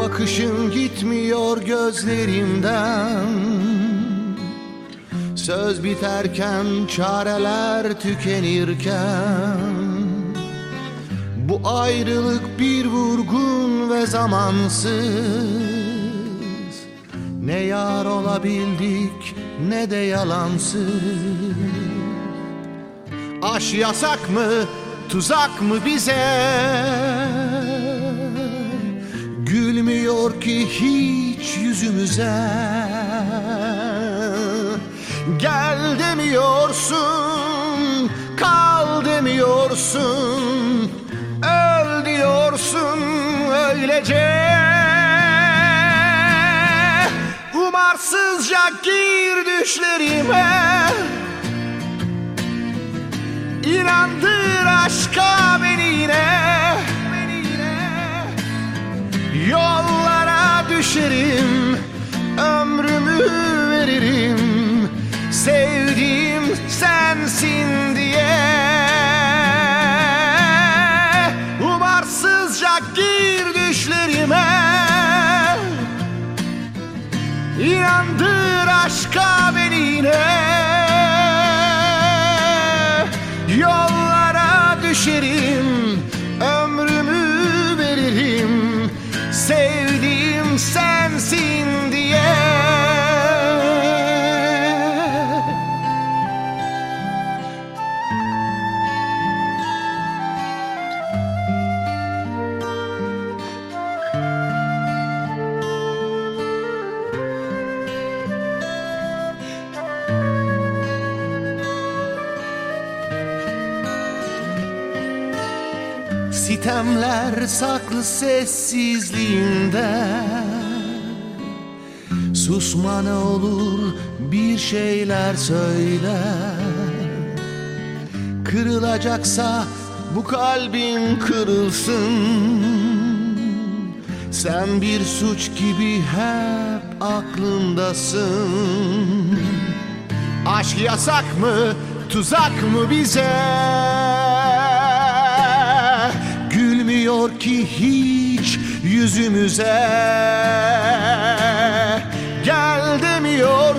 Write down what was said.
bakışın gitmiyor gözlerimden. Söz biterken, çareler tükenirken, bu ayrılık bir vurgun ve zamansız. Ne yar olabildik ne de yalansız. Aşk yasak mı, tuzak mı bize? Gülmüyor ki hiç yüzümüze. Gel demiyorsun, kal demiyorsun, öl diyorsun öylece. Umarsızca gir düşlerime, İnandır aşka beni yine. Yollara düşerim, ömrümü veririm, sevdiğim sensin diye. Umarsızca gir düşlerime, İnandır aşka beni yine. Yollara düşerim, ömrümü veririm, sevdiğim sensin diye. Sitemler saklı sessizliğinde, susma ne olur bir şeyler söyle. Kırılacaksa bu kalbin kırılsın. Sen bir suç gibi hep aklımdasın. Aşk yasak mı, tuzak mı bize? Gülmüyor ki hiç yüzümüze. Gel demiyor